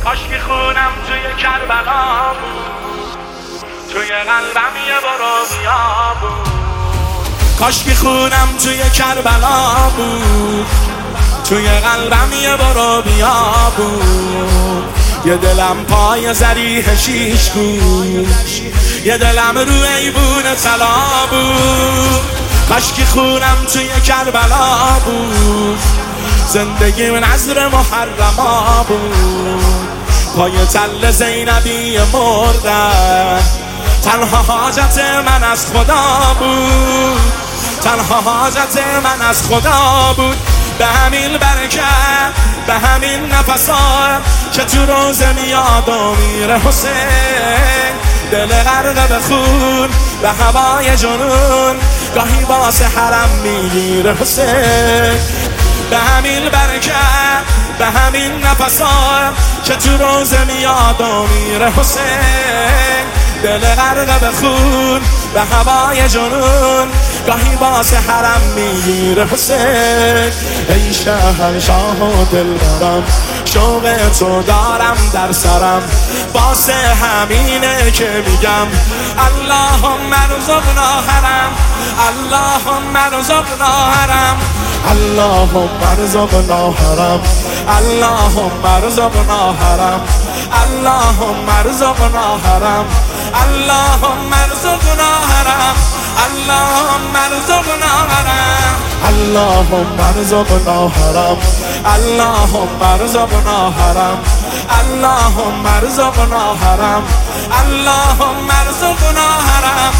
کاش که خونم توی کربلا بود، توی قلبم یه برو بیا بود. کاش که خونم توی کربلا بود، توی قلبم یه برو بیا بود. یه دلم پای زریح شیش گوش، یه دلم رو ایوون طلا بود. کاش که خونم توی کربلا بود، زندگیم نظر محرما بود. پای تل زینبی مردن، تنها حاجت من از خدا بود، تنها حاجت من از خدا بود. به همین برکت، به همین نفسا که تو روزه میاد و میره حسین. دل غرق به خون، به هوای جنون، گاهی واسه حرم میگیره حسین. به همین برکت، به همین نفسا که تو روزه میاد و میره حسین. دل غرق به خون، به هوای جنون، گاهی واسه حرم میگیره حسین. ای شهنشاه و دلبرم، شوق تو دارم در سرم، واسه همینه که میگم اللهم ارزقنا حرم، اللهم ارزقنا حرم، اللهم ارزقنا حرم، اللهم ارزقنا حرم، اللهم ارزقنا حرم، اللهم ارزقنا حرم، اللهم ارزقنا حرم، اللهم ارزقنا حرم، اللهم ارزقنا حرم، اللهم ارزقنا حرم، اللهم ارزقنا حرم،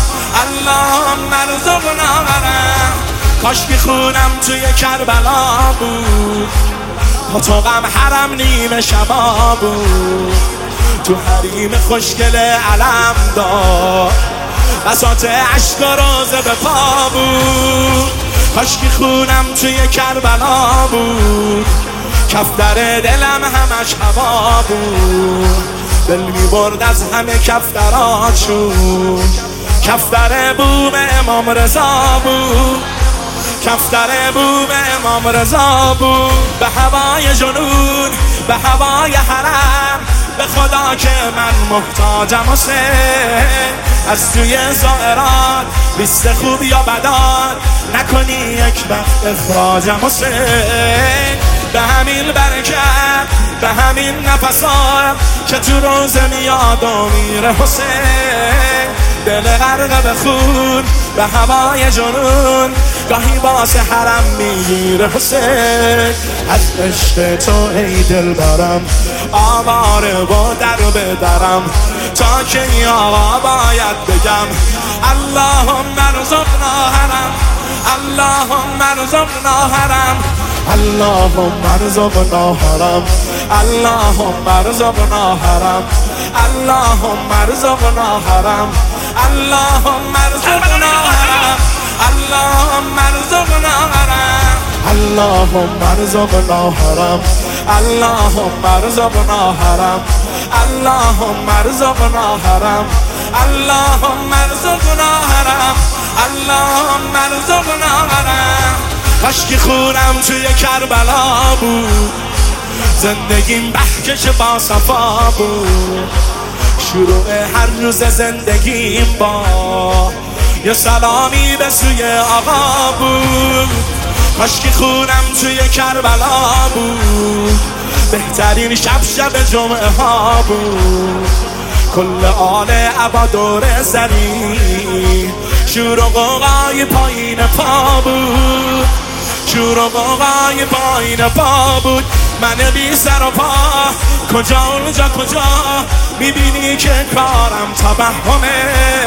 اللهم ارزقنا حرم. کاش که خونم توی کربلا بود، اتاقم حرم نیمه شبا بود. تو حریم خوشگل علم دار، بساط عشق و روزه به پا بود. کاش که خونم توی کربلا بود، کفتر دلم همش هوا بود. دل میبرد از همه کفتراتشون، کفتر بوم امام رضا بود، کفتر بوم امام رضا بود. به هوای جنون، به هوای حرم، به خدا که من محتاجم حسین. از توی زائرات لیست خوب یا بدان، نکنی یک وقت اخراجم حسین. به همین برکت، به همین نفسا که تو روزه میاد و میره حسین. دل غرق به خون، به هوای جنون، گاهی واسه حرم میگیره حسین. از عشق تو ای دل برم، آواره و در بدرم، تا که این آقا باید بگم اللهم ارزقنا حرم، اللهم ارزقنا حرم، اللهم ارزقنا حرم، اللهم ارزقنا حرم، اللهم ارزقنا حرم، اللهم ارزقنا حرم، اللهم ارزقنا حرم، اللهم ارزقنا حرم، اللهم ارزقنا حرم، اللهم ارزقنا حرم، اللهم ارزقنا حرم، اللهم ارزقنا حرم. کاش که خونم توی کربلا بود، زندگیم بهکش با صفا بود. شروع هر روز زندگیم با یه سلامی به سوی آقا بود. کاش که خونم توی کربلا بود، بهترین شب جمعه ها بود. کل آل عبا دور زری، شور و غوغای پایین پا بود، شور و غوغای پایین پا بود. من بی سر و پا، کجا اونجا کجا، میبینی که کارم تبهمه.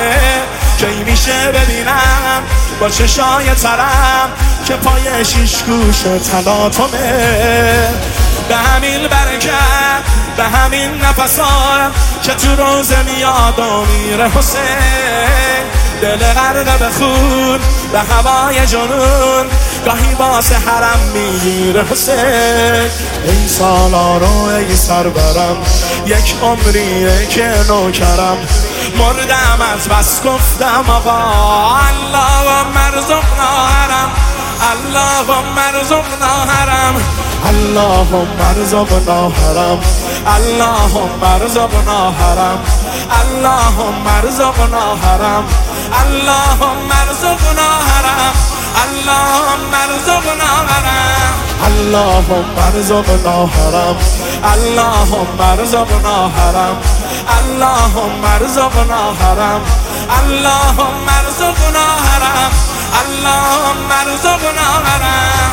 کی میشه ببینم با چشای ترم که پای شیش گوش تلاطمه. به همین برکت، به همین نفسا که تو روزه میاد و میره حسین. دل غرق به خون، به هوای جنون، گاهی واسه حرم میگیره حسین. ای سالارو ای سربرم، یک عمریه که نوکرم، مردم از بس گفتم آقا اللهم ارزقنا حرم، اللهم ارزقنا حرم، اللهم ارزقنا حرم، اللهم ارزقنا حرم، اللهم ارزقنا حرم، اللهم ارزقنا حرم، اللهم ارزقنا حرم، اللهم ارزقنا حرم، اللهم ارزقنا حرم، اللهم ارزقنا حرم، اللهم ارزقنا حرم، اللهم ارزقنا حرم.